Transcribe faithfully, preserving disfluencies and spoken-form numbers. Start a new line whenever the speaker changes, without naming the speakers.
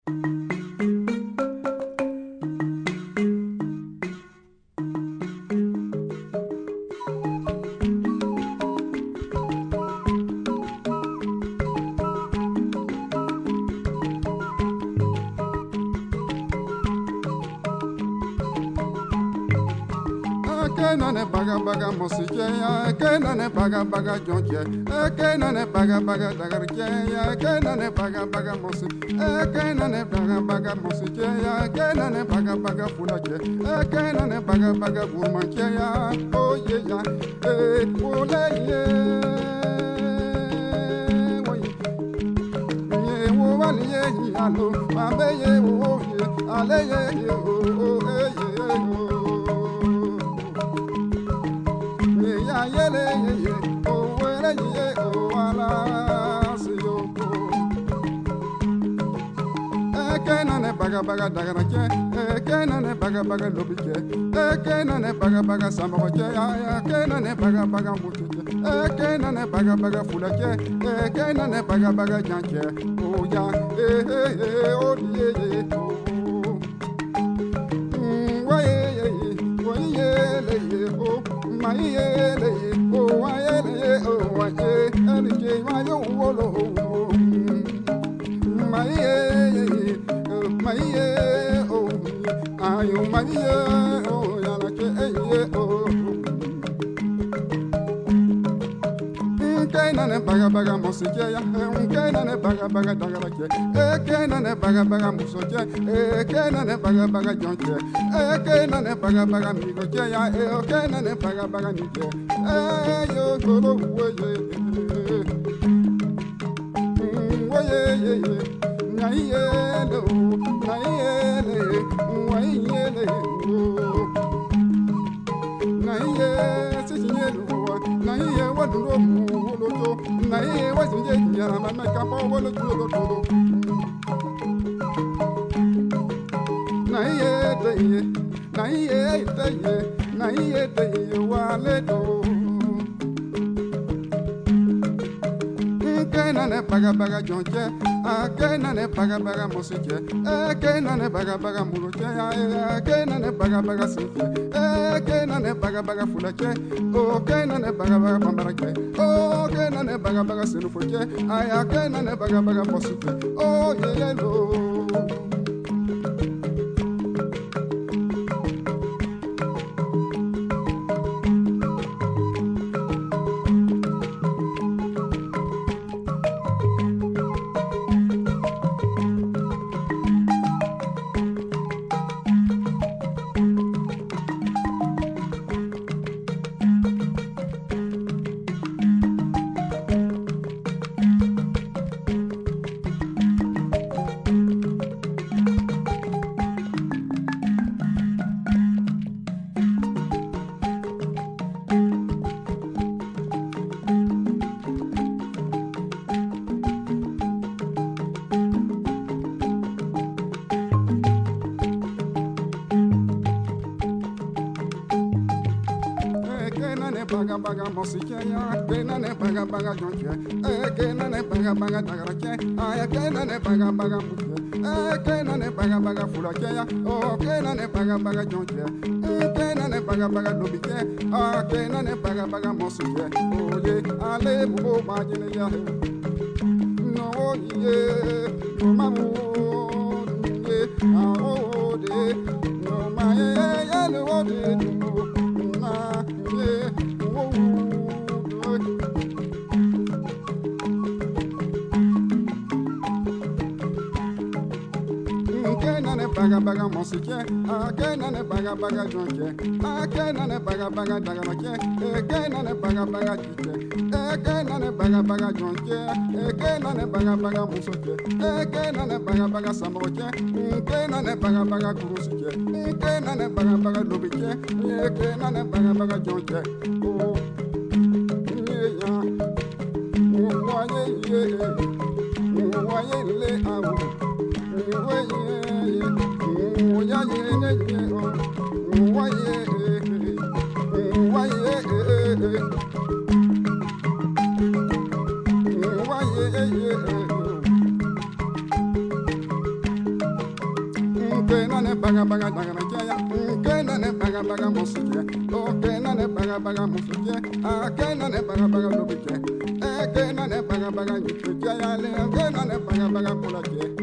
Kenane baga baga mosike ya kenane baga baga jonje kenane baga baga dagarje ya kenane baga baga mosike kenane baga baga mosike ya kenane baga baga fulaje kenane baga baga gurmanche ya oye ya eh ole ye ye wo wali ye alo abe ye wo ye ale ye ye o eh ye yele ye o wele ye o wala si yo ko e kenane baga baga dagara ke e kenane baga baga lobi ke e kenane baga baga sambo ke ya ya kenane baga baga mutu ke e kenane baga baga fula ke e kenane baga baga janke o ya e e e o ye ye o wa ye ye wa ye le ye o ma ye le o wa ye le o wa ye ani ke ma yo wo lo ma ye ma ye o ayo ma ye o ya la ke ye o kenane baga baga mosike ya kenane baga baga dagara ke kenane baga baga musoke kenane baga baga jonke kenane baga baga migo ke ya kenane baga baga nike yo goro woye woye na ye lo na ye le wa ye le na ye sinye lo na ye waduro mu na ye wasinje nyara mama kapo wolo tulo tulo na ye teye na ye teye na ye teye wale do kenane baga baga jonje kenane baga baga mosike kenane baga baga muroke kenane baga baga sike kenane baga baga fulake o kenane baga baga pambarake o kenane baga baga senufoke aya kenane baga baga mosike o yelo baga baga mosike ya kenane baga baga jonke e kenane baga baga dagarake aya kenane baga baga muke e kenane baga baga fulake ya o kenane baga baga jonke e kenane baga baga lobike a kenane baga baga mosike o ye ale mu majine ya no ye no mamu ye a o de no ma ye ye no de na ye kenane baga baga mosike kenane baga baga jonke kenane baga baga dagarake kenane baga baga kike kenane baga baga jonke kenane baga baga musoke kenane baga baga samoke kenane baga baga kurusike kenane baga baga lobike kenane baga baga jonke o ya wa ye ye wa ye le awo wa ye ya ye ne ye o wa ye wa ye wa ye ye na ne baga baga dagana kya ke na ne baga baga mosike o ke na ne baga baga mosike a ke na ne baga baga lobike e ke na ne baga baga nyike ya le ke na ne baga baga polake